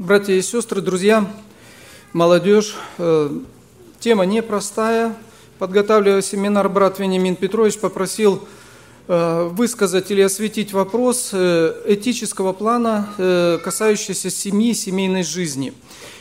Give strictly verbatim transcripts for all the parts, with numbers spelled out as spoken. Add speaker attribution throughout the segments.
Speaker 1: Братья и сестры, друзья, молодежь, тема непростая. Подготавливая семинар, брат Вениамин Петрович попросил высказать или осветить вопрос этического плана, касающийся семьи, семейной жизни.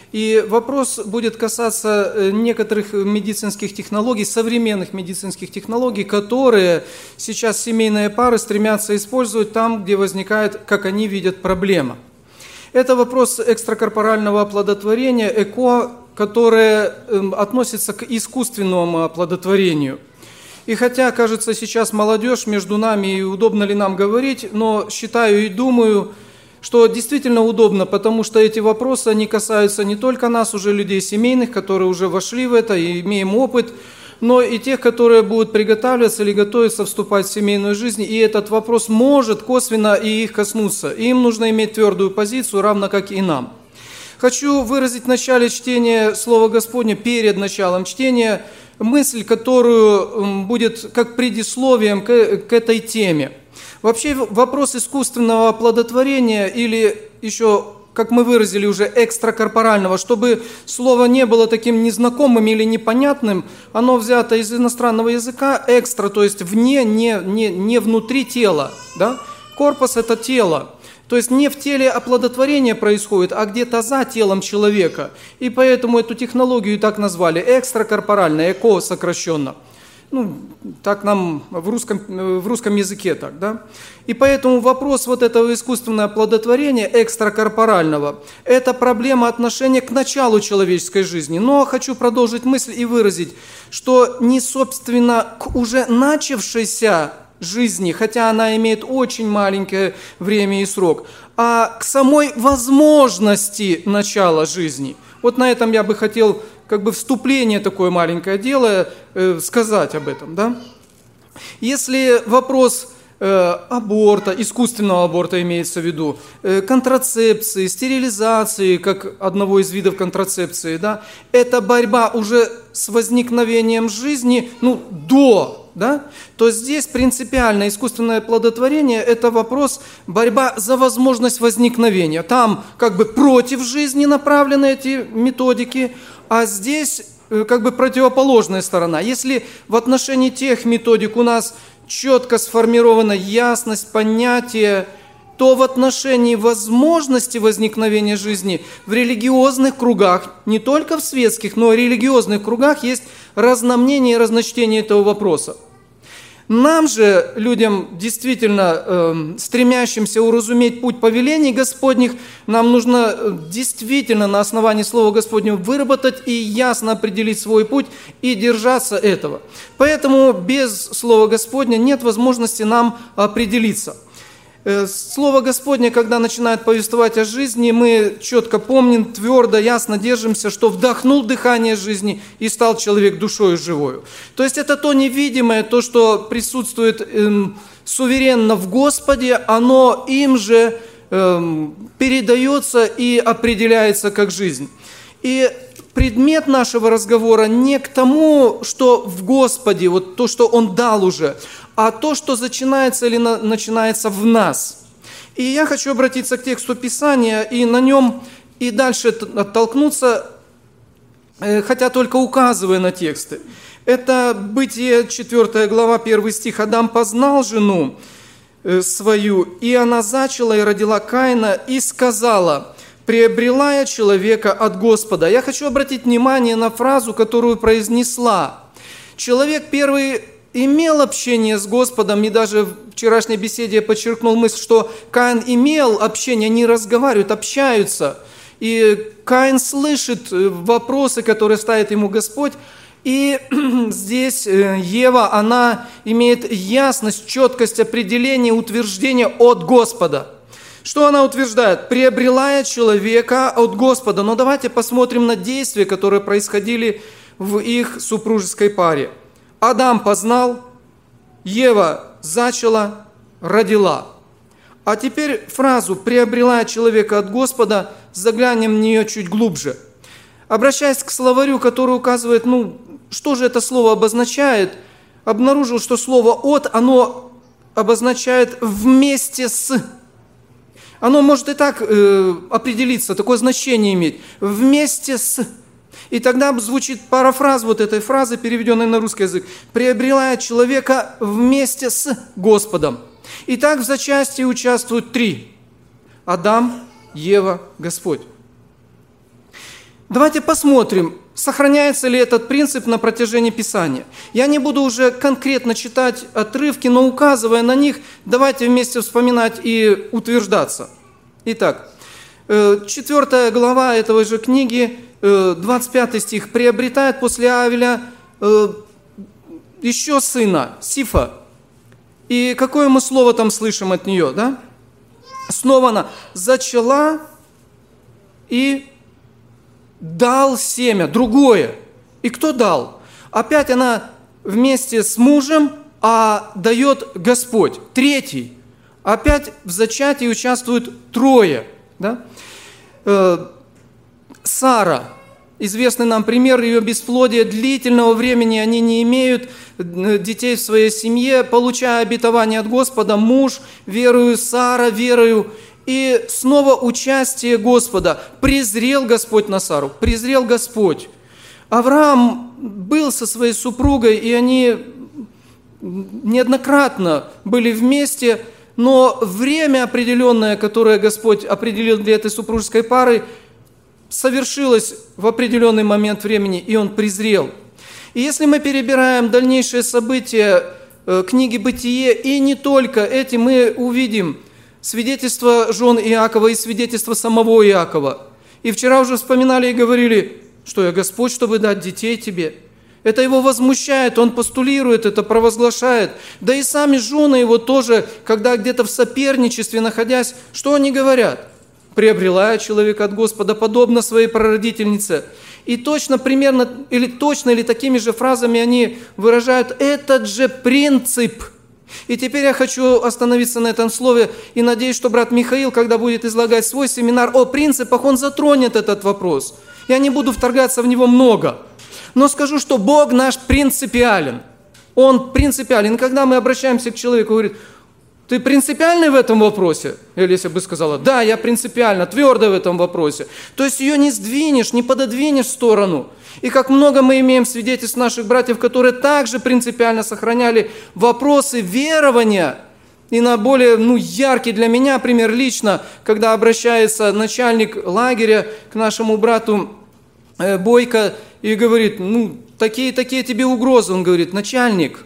Speaker 1: И вопрос будет касаться некоторых медицинских технологий, современных медицинских технологий, которые сейчас семейные пары стремятся использовать там, где возникает, как они видят, проблема. Это вопрос экстракорпорального оплодотворения, ЭКО, которое относится к искусственному оплодотворению. И хотя, кажется, сейчас молодежь между нами, и удобно ли нам говорить, но считаю и думаю, что действительно удобно, потому что эти вопросы, они касаются не только нас, уже людей семейных, которые уже вошли в это и имеем опыт, но и тех, которые будут приготавливаться или готовиться вступать в семейную жизнь, и этот вопрос может косвенно и их коснуться. И им нужно иметь твердую позицию, равно как и нам. Хочу выразить в начале чтения Слова Господня, перед началом чтения, мысль, которую будет как предисловием к, к этой теме. Вообще вопрос искусственного оплодотворения или еще, как мы выразили уже, экстракорпорального, чтобы слово не было таким незнакомым или непонятным, оно взято из иностранного языка, экстра, то есть вне, не, не, не внутри тела. Да? Корпус – это тело. То есть не в теле оплодотворение происходит, а где-то за телом человека. И поэтому эту технологию так назвали экстракорпоральная, ЭКО сокращенно. Ну, так нам в русском, в русском языке так, да? И поэтому вопрос вот этого искусственного оплодотворения экстракорпорального – это проблема отношения к началу человеческой жизни. Но хочу продолжить мысль и выразить, что не собственно к уже начавшейся жизни, хотя она имеет очень маленькое время и срок, а к самой возможности начала жизни. Вот на этом я бы хотел, как бы вступление такое маленькое делая, э, сказать об этом. Да? Если вопрос э, аборта, искусственного аборта имеется в виду, э, контрацепции, стерилизации, как одного из видов контрацепции, да, это борьба уже с возникновением жизни, ну, до, да, то здесь принципиально искусственное оплодотворение – это вопрос борьба за возможность возникновения. Там как бы против жизни направлены эти методики, а здесь как бы противоположная сторона. Если в отношении тех методик у нас четко сформирована ясность понятия, то в отношении возможности возникновения жизни в религиозных кругах, не только в светских, но и в религиозных кругах есть разномнение и разночтение этого вопроса. Нам же, людям, действительно э, стремящимся уразуметь путь повелений Господних, нам нужно действительно на основании Слова Господнего выработать и ясно определить свой путь и держаться этого. Поэтому без Слова Господня нет возможности нам определиться. Слово Господне, когда начинает повествовать о жизни, мы четко помним, твердо, ясно держимся, что вдохнул дыхание жизни и стал человек душою живою. То есть это то невидимое, то, что присутствует эм, суверенно в Господе, оно им же эм, передается и определяется как жизнь. И предмет нашего разговора не к тому, что в Господе, вот то, что Он дал уже, а то, что начинается или на, начинается в нас. И я хочу обратиться к тексту Писания и на нем и дальше оттолкнуться, э, хотя только указывая на тексты. Это Бытие, четвёртая глава, первый стих. «Адам познал жену э, свою, и она зачала и родила Каина, и сказала: приобрела я человека от Господа». Я хочу обратить внимание на фразу, которую произнесла. Человек первый имел общение с Господом, и даже в вчерашней беседе я подчеркнул мысль, что Каин имел общение, они разговаривают, общаются. И Каин слышит вопросы, которые ставит ему Господь. И здесь Ева, она имеет ясность, четкость определения, утверждения от Господа. Что она утверждает? «Приобрела я человека от Господа». Но давайте посмотрим на действия, которые происходили в их супружеской паре. Адам познал, Ева зачала, родила. А теперь фразу «приобрела человека от Господа» заглянем в нее чуть глубже. Обращаясь к словарю, который указывает, ну, что же это слово обозначает, обнаружил, что слово «от», оно обозначает «вместе с». Оно может и так э, определиться, такое значение иметь. Вместе с. И тогда звучит парафраз вот этой фразы, переведенной на русский язык. Приобрела человека вместе с Господом. И так в зачатии участвуют три. Адам, Ева, Господь. Давайте посмотрим, сохраняется ли этот принцип на протяжении Писания. Я не буду уже конкретно читать отрывки, но указывая на них, давайте вместе вспоминать и утверждаться. Итак, четвёртая глава этого же книги, двадцать пятый стих. «Приобретает после Авеля еще сына, Сифа». И какое мы слово там слышим от нее, да? Снова она «зачала и дал семя», другое. И кто дал? Опять она вместе с мужем, а дает Господь. Третий. Опять в зачатии участвуют трое. Да? Сара. Известный нам пример ее бесплодия. Длительного времени они не имеют детей в своей семье, получая обетование от Господа. Муж верою, Сара верою. И снова участие Господа. Презрел Господь на Сару. Презрел Господь. Авраам был со своей супругой, и они неоднократно были вместе, но время определенное, которое Господь определил для этой супружеской пары, совершилось в определенный момент времени, и он презрел. И если мы перебираем дальнейшие события книги «Бытие», и не только эти, мы увидим свидетельство жен Иакова и свидетельство самого Иакова. И вчера уже вспоминали и говорили, что я Господь, чтобы дать детей тебе. Это его возмущает, он постулирует это, провозглашает. Да и сами жены его тоже, когда где-то в соперничестве находясь, что они говорят? «Приобрела я человека от Господа, подобно своей прародительнице». И точно примерно, или точно, или такими же фразами они выражают этот же принцип. И теперь я хочу остановиться на этом слове и надеюсь, что брат Михаил, когда будет излагать свой семинар о принципах, он затронет этот вопрос. Я не буду вторгаться в него много, но скажу, что Бог наш принципиален. Он принципиален. Когда мы обращаемся к человеку, говорит, ты принципиальный в этом вопросе? Или если бы сказала, да, я принципиально, твердо в этом вопросе. То есть ее не сдвинешь, не пододвинешь в сторону. И как много мы имеем свидетельств наших братьев, которые также принципиально сохраняли вопросы верования. И на более ну, яркий для меня пример лично, когда обращается начальник лагеря к нашему брату э, Бойко и говорит, ну, такие-такие тебе угрозы. Он говорит, начальник,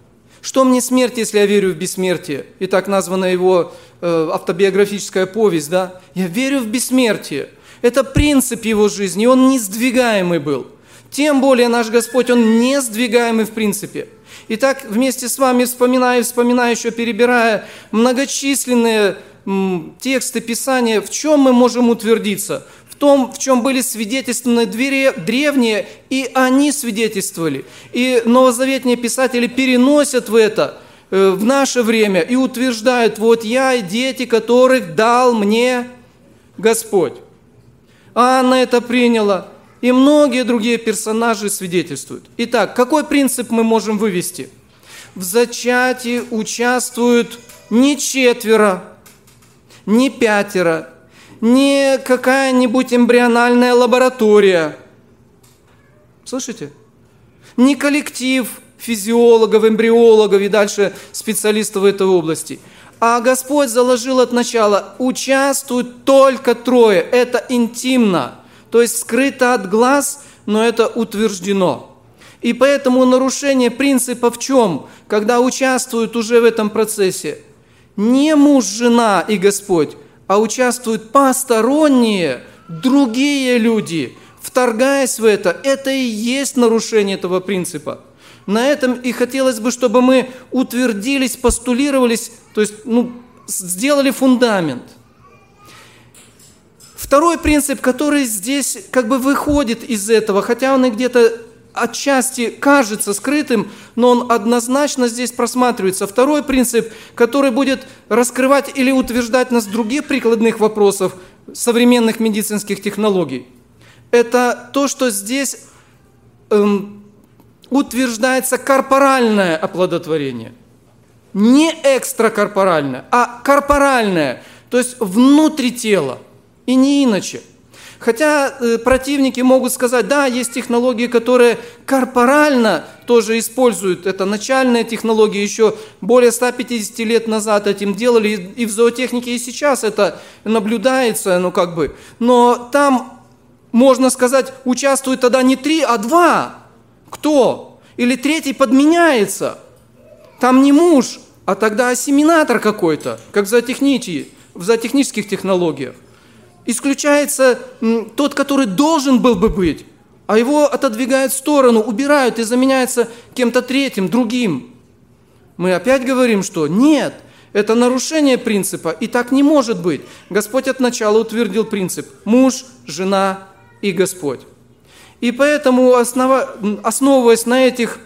Speaker 1: что мне смерть, если я верю в бессмертие? И так названа его э, автобиографическая повесть, да? Я верю в бессмертие. Это принцип его жизни, он не сдвигаемый был. Тем более наш Господь, он не сдвигаемый в принципе. Итак, вместе с вами, вспоминая, вспоминая, еще перебирая многочисленные м, тексты Писания, в чем мы можем утвердиться? В том, в чем были свидетельствованы древние, и они свидетельствовали. И новозаветные писатели переносят в это, э, в наше время, и утверждают, вот я и дети, которых дал мне Господь. Анна это приняла, и многие другие персонажи свидетельствуют. Итак, какой принцип мы можем вывести? В зачатии участвуют не четверо, не пятеро, не какая-нибудь эмбриональная лаборатория. Слышите? Не коллектив физиологов, эмбриологов и дальше специалистов в этой области. А Господь заложил от начала, участвуют только трое. Это интимно, то есть скрыто от глаз, но это утверждено. И поэтому нарушение принципа в чем? Когда участвуют уже в этом процессе не муж, жена и Господь, а участвуют посторонние, другие люди, вторгаясь в это. Это и есть нарушение этого принципа. На этом и хотелось бы, чтобы мы утвердились, постулировались, то есть ну, сделали фундамент. Второй принцип, который здесь как бы выходит из этого, хотя он и где-то отчасти кажется скрытым, но он однозначно здесь просматривается. Второй принцип, который будет раскрывать или утверждать нас других прикладных вопросов современных медицинских технологий, это то, что здесь эм, утверждается корпоральное оплодотворение. Не экстракорпоральное, а корпоральное. То есть внутри тела, и не иначе. Хотя э, противники могут сказать, да, есть технологии, которые корпорально тоже используют. Это начальные технологии, еще более ста пятидесяти лет назад этим делали, и в зоотехнике и сейчас это наблюдается, ну как бы. Но там, можно сказать, участвует тогда не три, а два. Кто? Или третий подменяется. Там не муж, а тогда ассиминатор какой-то, как в зоотехнии, в зоотехнических технологиях. Исключается тот, который должен был бы быть, а его отодвигают в сторону, убирают и заменяется кем-то третьим, другим. Мы опять говорим, что нет, это нарушение принципа, и так не может быть. Господь от начала утвердил принцип муж, жена и Господь. И поэтому, основа, основываясь на этих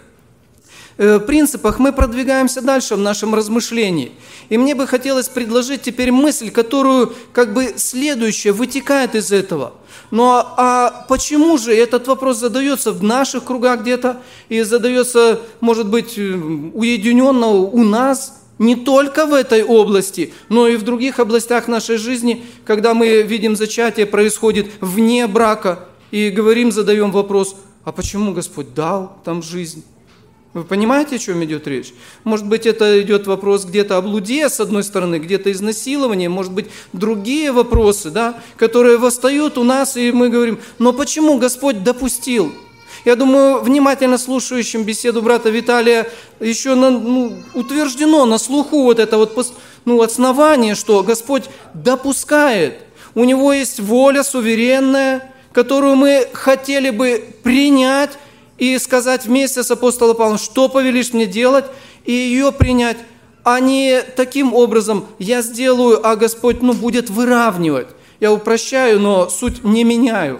Speaker 1: принципах, мы продвигаемся дальше в нашем размышлении. И мне бы хотелось предложить теперь мысль, которую как бы следующая вытекает из этого. Но а почему же этот вопрос задается в наших кругах где-то и задается, может быть, уединенно у нас, не только в этой области, но и в других областях нашей жизни, когда мы видим зачатие происходит вне брака и говорим, задаем вопрос, а почему Господь дал там жизнь? Вы понимаете, о чем идет речь? Может быть, это идет вопрос где-то о блуде, с одной стороны, где-то изнасилование, может быть, другие вопросы, да, которые восстают у нас, и мы говорим, но почему Господь допустил? Я думаю, внимательно слушающим беседу брата Виталия еще на, ну, утверждено на слуху вот это вот ну, основание, что Господь допускает. У Него есть воля суверенная, которую мы хотели бы принять, и сказать вместе с апостолом Павлом, что повелишь мне делать, и ее принять, а не таким образом я сделаю, а Господь ну, будет выравнивать. Я упрощаю, но суть не меняю.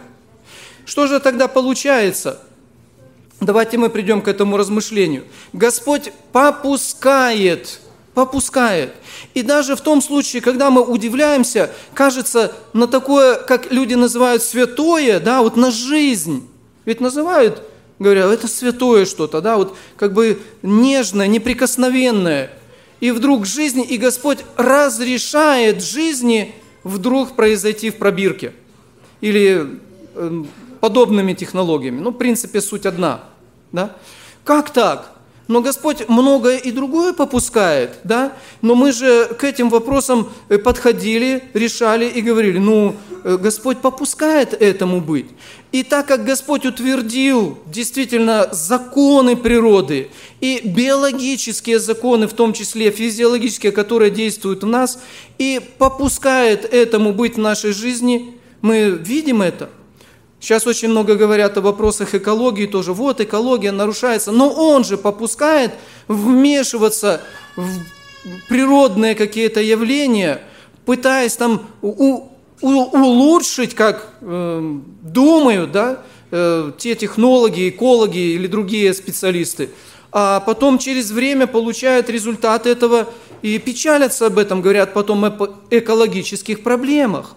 Speaker 1: Что же тогда получается? Давайте мы придем к этому размышлению. Господь попускает, попускает. И даже в том случае, когда мы удивляемся, кажется, на такое, как люди называют святое, да, вот на жизнь. Ведь называют... Говорят, это святое что-то, да, вот как бы нежное, неприкосновенное. И вдруг жизнь, и Господь разрешает жизни вдруг произойти в пробирке. Или э, подобными технологиями. Ну, в принципе, суть одна. Да? Как так? Но Господь многое и другое попускает, да? Но мы же к этим вопросам подходили, решали и говорили, ну, Господь попускает этому быть. И так как Господь утвердил действительно законы природы и биологические законы, в том числе физиологические, которые действуют в нас, и попускает этому быть в нашей жизни, мы видим это. Сейчас очень много говорят о вопросах экологии тоже. Вот экология нарушается, но Он же попускает вмешиваться в природные какие-то явления, пытаясь там у, у, улучшить, как э, думают, да, э, те технологи, экологи или другие специалисты. А потом через время получают результат этого и печалятся об этом, говорят потом о экологических проблемах.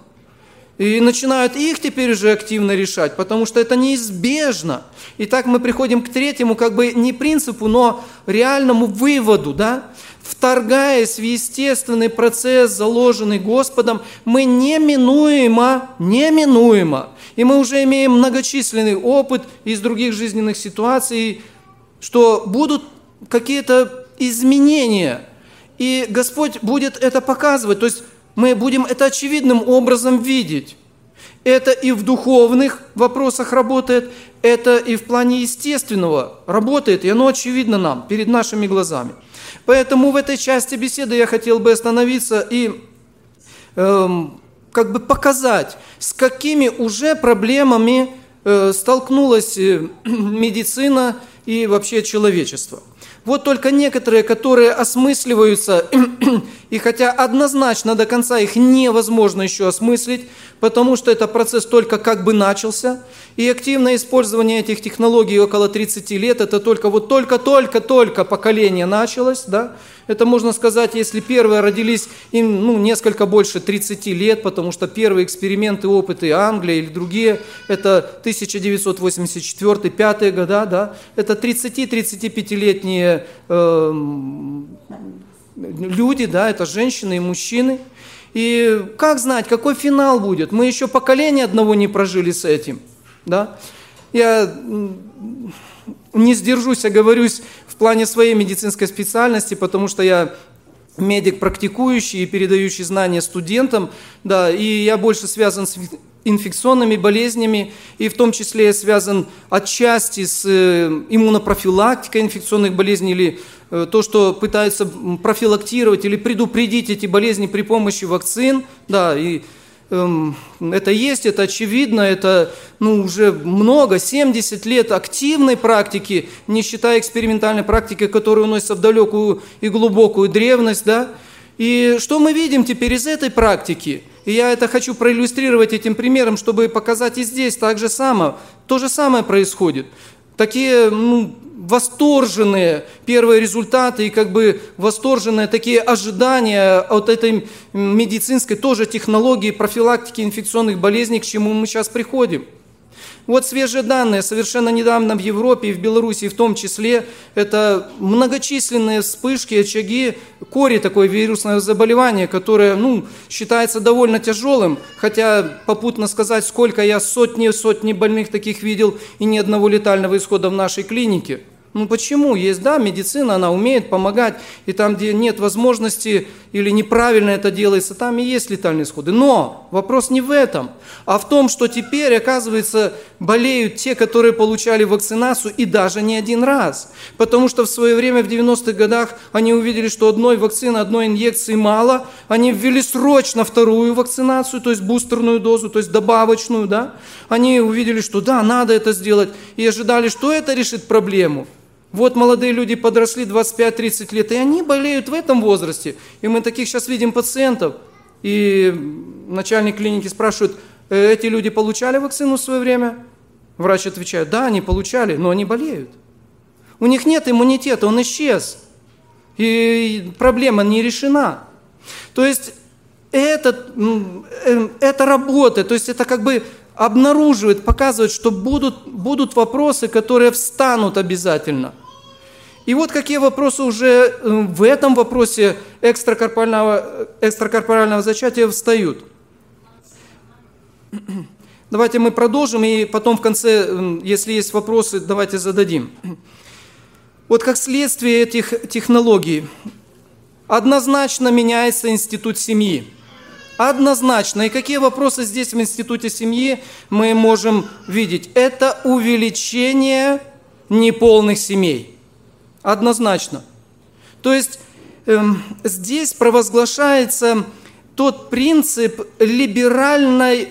Speaker 1: И начинают их теперь уже активно решать, потому что это неизбежно. И так мы приходим к третьему, как бы не принципу, но реальному выводу, да? Вторгаясь в естественный процесс, заложенный Господом, мы неминуемо, неминуемо, и мы уже имеем многочисленный опыт из других жизненных ситуаций, что будут какие-то изменения, и Господь будет это показывать, то есть мы будем это очевидным образом видеть. Это и в духовных вопросах работает, это и в плане естественного работает, и оно очевидно нам, перед нашими глазами. Поэтому в этой части беседы я хотел бы остановиться и эм, как бы показать, с какими уже проблемами э, столкнулась э, медицина и вообще человечество. Вот только некоторые, которые осмысливаются, и хотя однозначно до конца их невозможно еще осмыслить, потому что этот процесс только как бы начался, и активное использование этих технологий около тридцати лет, это только вот только-только-только поколение началось, да? Это можно сказать, если первые родились им ну, несколько больше тридцати лет, потому что первые эксперименты, опыты Англия или другие, это тысяча девятьсот восемьдесят четвёртый — пятые года, да? Это тридцати-тридцатипятилетние э, люди, да, это женщины и мужчины. И как знать, какой финал будет? Мы еще поколения одного не прожили с этим. Да? Я не сдержусь, оговорюсь в плане своей медицинской специальности, потому что я медик практикующий и передающий знания студентам, да, и я больше связан с инфекционными болезнями, и в том числе связан отчасти с иммунопрофилактикой инфекционных болезней, или то, что пытаются профилактировать или предупредить эти болезни при помощи вакцин, да, и эм, это есть, это очевидно, это ну, уже много, семьдесят лет активной практики, не считая экспериментальной практики, которая уносится в далекую и глубокую древность, да. И что мы видим теперь из этой практики? И я это хочу проиллюстрировать этим примером, чтобы показать и здесь так же самое. То же самое происходит. Такие ну, восторженные первые результаты и как бы восторженные такие ожидания от этой медицинской тоже технологии профилактики инфекционных болезней, к чему мы сейчас приходим. Вот свежие данные, совершенно недавно в Европе и в Беларуси в том числе, это многочисленные вспышки, очаги кори, такое вирусное заболевание, которое ну, считается довольно тяжелым, хотя попутно сказать, сколько я сотни-сотни больных таких видел и ни одного летального исхода в нашей клинике. Ну почему? Есть, да, медицина, она умеет помогать, и там, где нет возможности или неправильно это делается, там и есть летальные исходы. Но вопрос не в этом, а в том, что теперь, оказывается, болеют те, которые получали вакцинацию, и даже не один раз. Потому что в свое время, в девяностых годах, они увидели, что одной вакцины, одной инъекции мало, они ввели срочно вторую вакцинацию, то есть бустерную дозу, то есть добавочную, да. Они увидели, что да, надо это сделать, и ожидали, что это решит проблему. Вот молодые люди подросли двадцать пять тридцать лет, и они болеют в этом возрасте. И мы таких сейчас видим пациентов. И начальник клиники спрашивает, эти люди получали вакцину в свое время? Врач отвечает, да, они получали, но они болеют. У них нет иммунитета, он исчез. И проблема не решена. То есть это, это работает, то есть это как бы обнаруживает, показывает, что будут, будут вопросы, которые встанут обязательно. И вот какие вопросы уже в этом вопросе экстракорпорального, экстракорпорального зачатия встают. Давайте мы продолжим, и потом в конце, если есть вопросы, давайте зададим. Вот как следствие этих технологий однозначно меняется институт семьи. Однозначно. И какие вопросы здесь в институте семьи мы можем видеть? Это увеличение неполных семей. Однозначно. То есть эм, здесь провозглашается тот принцип либеральной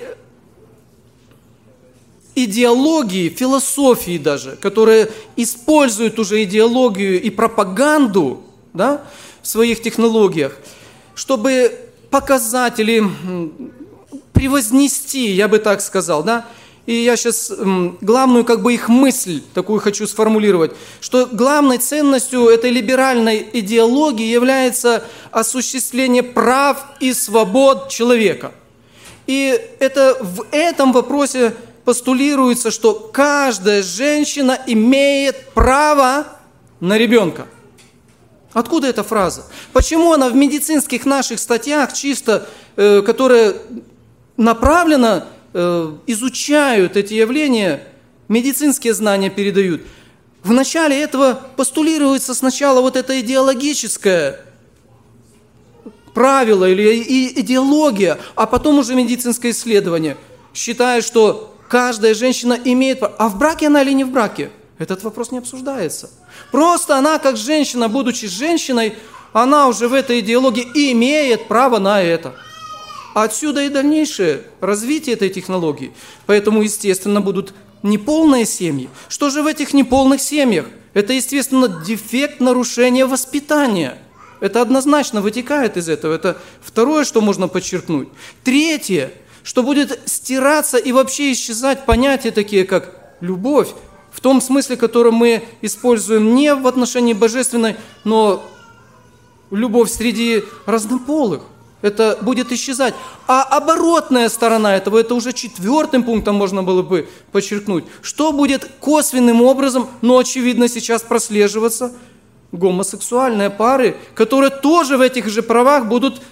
Speaker 1: идеологии, философии даже, которая использует уже идеологию и пропаганду, да, в своих технологиях, чтобы показать или превознести, я бы так сказал, да. И я сейчас главную как бы их мысль такую хочу сформулировать, что главной ценностью этой либеральной идеологии является осуществление прав и свобод человека. И это в этом вопросе постулируется, что каждая женщина имеет право на ребенка. Откуда эта фраза? Почему она в медицинских наших статьях, чисто, э, которая направлена, э, изучают эти явления, медицинские знания передают? В начале этого постулируется сначала вот это идеологическое правило или идеология, а потом уже медицинское исследование, считая, что каждая женщина имеет право. А в браке она или не в браке? Этот вопрос не обсуждается. Просто она, как женщина, будучи женщиной, она уже в этой идеологии имеет право на это. Отсюда и дальнейшее развитие этой технологии. Поэтому, естественно, будут неполные семьи. Что же в этих неполных семьях? Это, естественно, дефект нарушения воспитания. Это однозначно вытекает из этого. Это второе, что можно подчеркнуть. Третье, что будет стираться и вообще исчезать понятия такие, как любовь, в том смысле, который мы используем не в отношении божественной, но любовь среди разнополых. Это будет исчезать. А оборотная сторона этого, это уже четвертым пунктом можно было бы подчеркнуть. Что будет косвенным образом, но очевидно сейчас прослеживаться? Гомосексуальные пары, которые тоже в этих же правах будут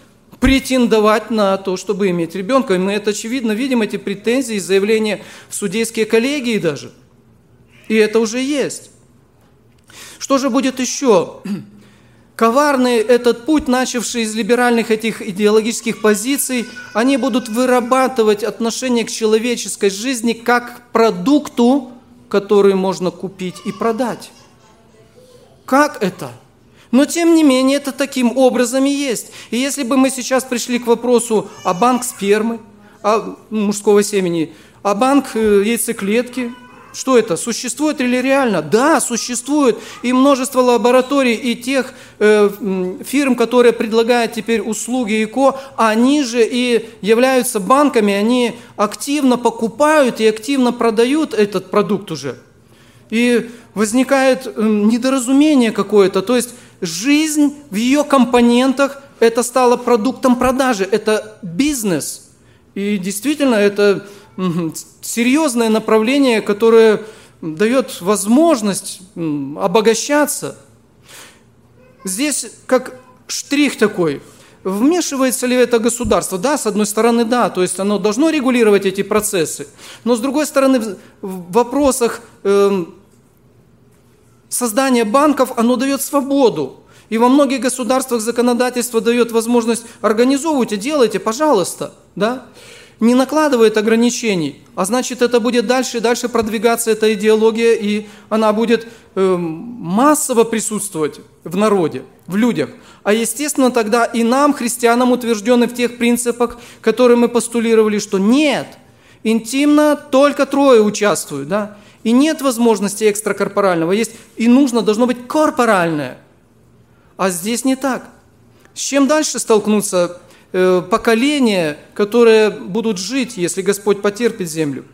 Speaker 1: претендовать на то, чтобы иметь ребенка. И мы это очевидно видим, эти претензии, заявления в судейские коллегии даже. И это уже есть. Что же будет еще? Коварный этот путь, начавший из либеральных этих идеологических позиций, они будут вырабатывать отношение к человеческой жизни как к продукту, который можно купить и продать. Как это? Но тем не менее это таким образом и есть. И если бы мы сейчас пришли к вопросу о банк спермы, о мужского семени, о банк яйцеклетки, что это? Существует или реально? Да, существует. И множество лабораторий и тех э, фирм, которые предлагают теперь услуги ЭКО, они же и являются банками, они активно покупают и активно продают этот продукт уже. И возникает э, недоразумение какое-то. То есть жизнь в ее компонентах это стало продуктом продажи, это бизнес. И действительно это серьезное направление, которое дает возможность обогащаться. Здесь как штрих такой. Вмешивается ли это государство? Да, с одной стороны, да, то есть оно должно регулировать эти процессы. Но с другой стороны, в вопросах э, создания банков оно дает свободу. И во многих государствах законодательство дает возможность организовывать и делайте, пожалуйста, да? Не накладывает ограничений, а значит, это будет дальше и дальше продвигаться, эта идеология, и она будет э, массово присутствовать в народе, в людях. А естественно, тогда и нам, христианам, утверждены в тех принципах, которые мы постулировали, что нет, интимно только трое участвуют, да? И нет возможности экстракорпорального, есть и нужно, должно быть корпоральное. А здесь не так. С чем дальше столкнутся поколения, которые будут жить, если Господь потерпит землю?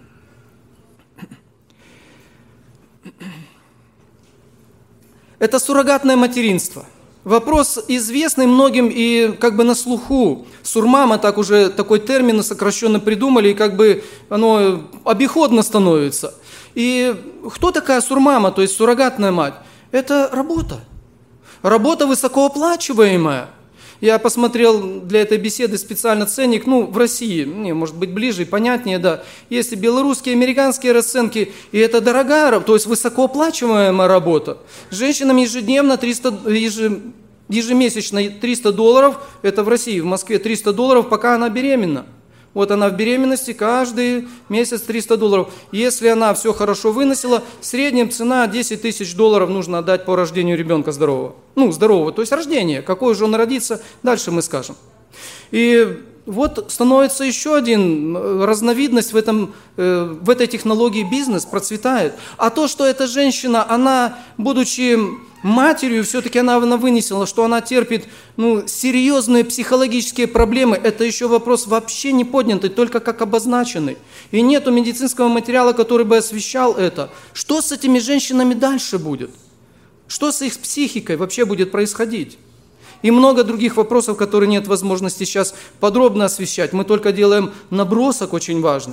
Speaker 1: Это суррогатное материнство. Вопрос известный многим и как бы на слуху. Сурмама, так уже такой термин сокращенно придумали, и как бы оно обиходно становится. И кто такая сурмама, то есть суррогатная мать? Это работа. Работа высокооплачиваемая. Я посмотрел для этой беседы специально ценник, ну, в России, не, может быть, ближе и понятнее, да. Есть и белорусские, американские расценки, и это дорогая, то есть высокооплачиваемая работа. Женщинам ежедневно триста, ежемесячно триста долларов, это в России, в Москве триста долларов, пока она беременна. Вот она в беременности, каждый месяц триста долларов. Если она все хорошо выносила, в среднем цена десять тысяч долларов нужно отдать по рождению ребенка здорового. Ну, здорового, то есть рождение. Какой же он родится, дальше мы скажем. И вот становится еще один разновидность в, этом, в этой технологии бизнес, процветает. А то, что эта женщина, она, будучи матерью, все-таки она, она вынесла, что она терпит ну, серьезные психологические проблемы, это еще вопрос вообще не поднятый, только как обозначенный. И нету медицинского материала, который бы освещал это. Что с этими женщинами дальше будет? Что с их психикой вообще будет происходить? И много других вопросов, которые нет возможности сейчас подробно освещать. Мы только делаем набросок очень важный.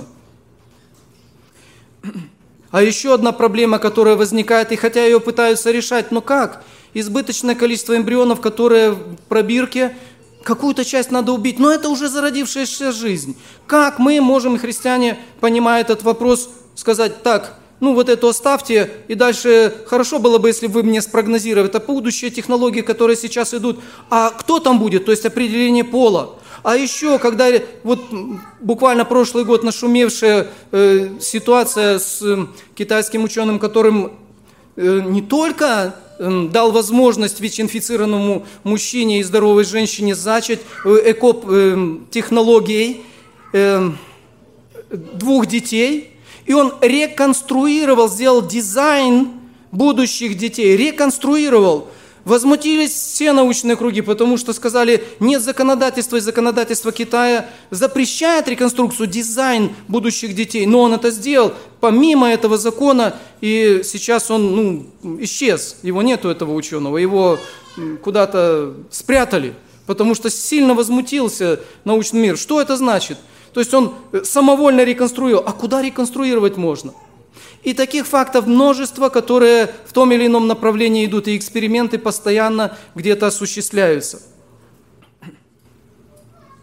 Speaker 1: А еще одна проблема, которая возникает, и хотя ее пытаются решать, но как? Избыточное количество эмбрионов, которые в пробирке, какую-то часть надо убить, но это уже зародившаяся жизнь. Как мы можем, христиане, понимая этот вопрос, сказать так, ну вот это оставьте, и дальше хорошо было бы, если вы мне спрогнозировали, это будущие технологии, которые сейчас идут, а кто там будет, то есть определение пола. А еще, когда вот буквально прошлый год нашумевшая э, ситуация с э, китайским ученым, которым э, не только э, дал возможность ВИЧ-инфицированному мужчине и здоровой женщине зачать э, эко-технологией э, двух детей, и он реконструировал, сделал дизайн будущих детей, реконструировал. Возмутились все научные круги, потому что сказали, нет законодательства, и законодательство Китая запрещает реконструкцию, дизайн будущих детей. Но он это сделал помимо этого закона, и сейчас он ну, исчез. Его нету, этого ученого, его куда-то спрятали, потому что сильно возмутился научный мир. Что это значит? То есть он самовольно реконструировал. А куда реконструировать можно? И таких фактов множество, которые в том или ином направлении идут, и эксперименты постоянно где-то осуществляются.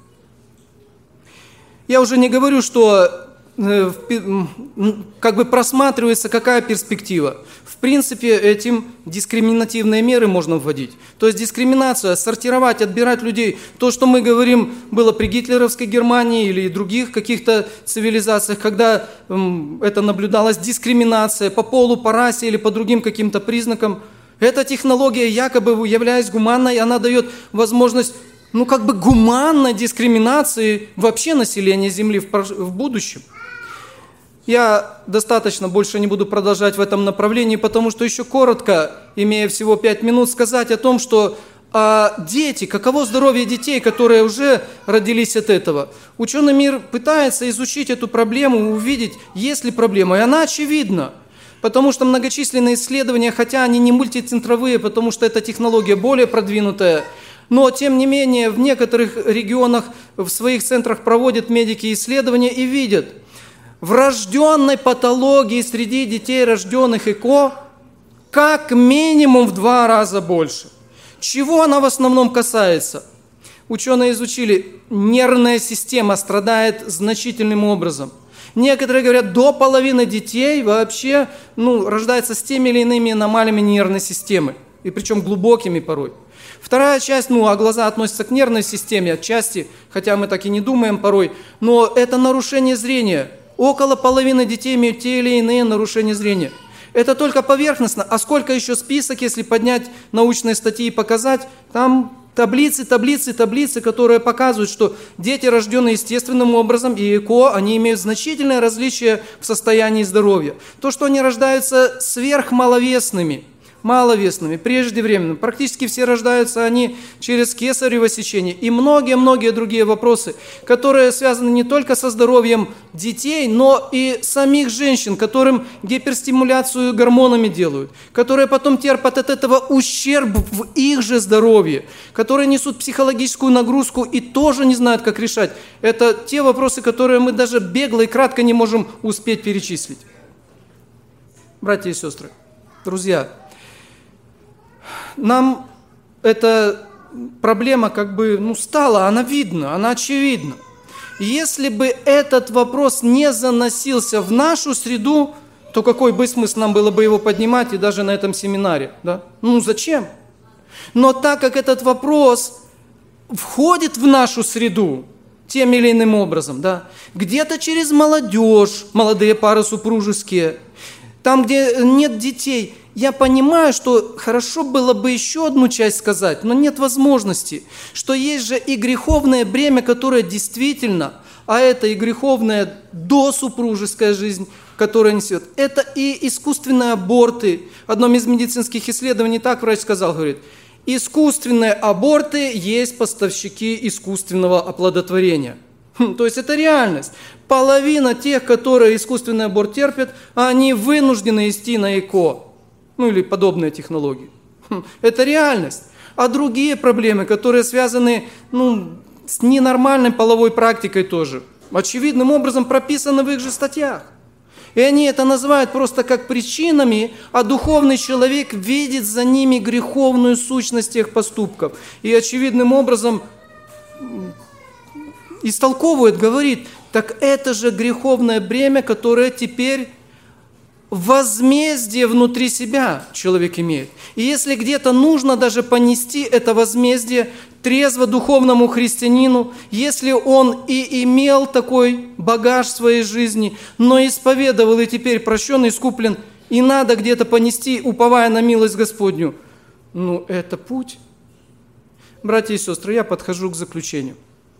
Speaker 1: Я уже не говорю, что как бы просматривается какая перспектива. В принципе, этим дискриминативные меры можно вводить. То есть дискриминация, сортировать, отбирать людей. То, что мы говорим, было при гитлеровской Германии или других каких-то цивилизациях, когда это наблюдалась дискриминация по полу, по расе или по другим каким-то признакам. Эта технология, якобы являясь гуманной, она дает возможность, ну как бы гуманной дискриминации вообще населения Земли в, в будущем. Я достаточно больше не буду продолжать в этом направлении, потому что еще коротко, имея всего пять минут, сказать о том, что а дети, каково здоровье детей, которые уже родились от этого. Ученый мир пытается изучить эту проблему, увидеть, есть ли проблема, и она очевидна. Потому что многочисленные исследования, хотя они не мультицентровые, потому что эта технология более продвинутая, но тем не менее в некоторых регионах в своих центрах проводят медики исследования и видят, врожденной патологии среди детей, рожденных ЭКО, как минимум в два раза больше. Чего она в основном касается? Ученые изучили, нервная система страдает значительным образом. Некоторые говорят, до половины детей вообще ну, рождается с теми или иными аномалиями нервной системы, и причем глубокими порой. Вторая часть, ну, а глаза относятся к нервной системе отчасти, хотя мы так и не думаем порой, но это нарушение зрения. Около половины детей имеют те или иные нарушения зрения. Это только поверхностно. А сколько еще список, если поднять научные статьи и показать, там таблицы, таблицы, таблицы, которые показывают, что дети, рожденные естественным образом, и ЭКО, они имеют значительное различие в состоянии здоровья. То, что они рождаются сверхмаловесными, маловесными, преждевременными. Практически все рождаются они через кесарево сечение. И многие-многие другие вопросы, которые связаны не только со здоровьем детей, но и самих женщин, которым гиперстимуляцию гормонами делают, которые потом терпят от этого ущерб в их же здоровье, которые несут психологическую нагрузку и тоже не знают, как решать. Это те вопросы, которые мы даже бегло и кратко не можем успеть перечислить. Братья и сестры, друзья, нам эта проблема как бы ну, стала, она видна, она очевидна. Если бы этот вопрос не заносился в нашу среду, то какой бы смысл нам было бы его поднимать и даже на этом семинаре? Да? Ну зачем? Но так как этот вопрос входит в нашу среду тем или иным образом, да, где-то через молодежь, молодые пары супружеские, там, где нет детей, я понимаю, что хорошо было бы еще одну часть сказать, но нет возможности, что есть же и греховное бремя, которое действительно, а это и греховная досупружеская жизнь, которая несет, это и искусственные аборты. В одном из медицинских исследований так врач сказал, говорит, искусственные аборты есть поставщики искусственного оплодотворения. То есть это реальность. Половина тех, которые искусственный аборт терпят, они вынуждены идти на ЭКО. Ну или подобные технологии. Это реальность. А другие проблемы, которые связаны ну, с ненормальной половой практикой тоже, очевидным образом прописаны в их же статьях. И они это называют просто как причинами, а духовный человек видит за ними греховную сущность тех поступков. И очевидным образом истолковывает, говорит, так это же греховное бремя, которое теперь возмездие внутри себя человек имеет. И если где-то нужно даже понести это возмездие трезво духовному христианину, если он и имел такой багаж в своей жизни, но исповедовал и теперь прощен, искуплен, и надо где-то понести, уповая на милость Господню, ну это путь. Братья и сестры, я подхожу к заключению.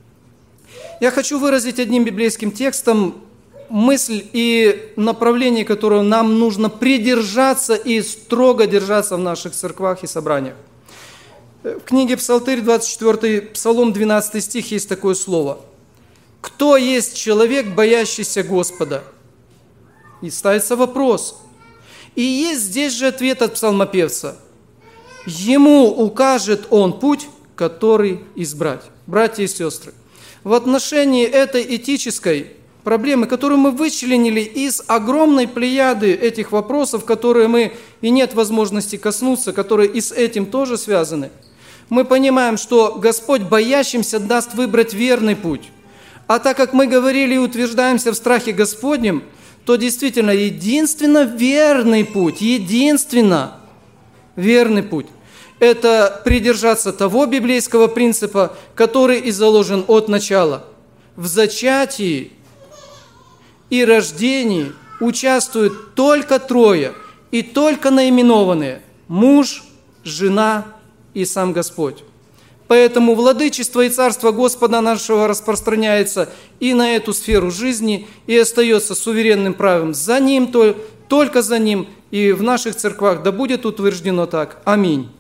Speaker 1: Я хочу выразить одним библейским текстом мысль и направление, которое нам нужно придержаться и строго держаться в наших церквах и собраниях. В книге Псалтырь, двадцать четвёртый Псалом, двенадцатый стих, есть такое слово. «Кто есть человек, боящийся Господа?» И ставится вопрос. И есть здесь же ответ от псалмопевца. «Ему укажет он путь, который избрать». Братья и сестры, в отношении этой этической проблемы, которую мы вычленили из огромной плеяды этих вопросов, которые мы и нет возможности коснуться, которые и с этим тоже связаны, мы понимаем, что Господь боящимся даст выбрать верный путь, А так как мы говорили и утверждаемся в страхе Господнем, то действительно единственно верный путь, единственно верный путь – это придержаться того библейского принципа, который и заложен от начала. В зачатии и рождении участвуют только трое и только наименованные – муж, жена и сам Господь. Поэтому владычество и царство Господа нашего распространяется и на эту сферу жизни, и остается суверенным правом за Ним, только за Ним, и в наших церквах да будет утверждено так. Аминь.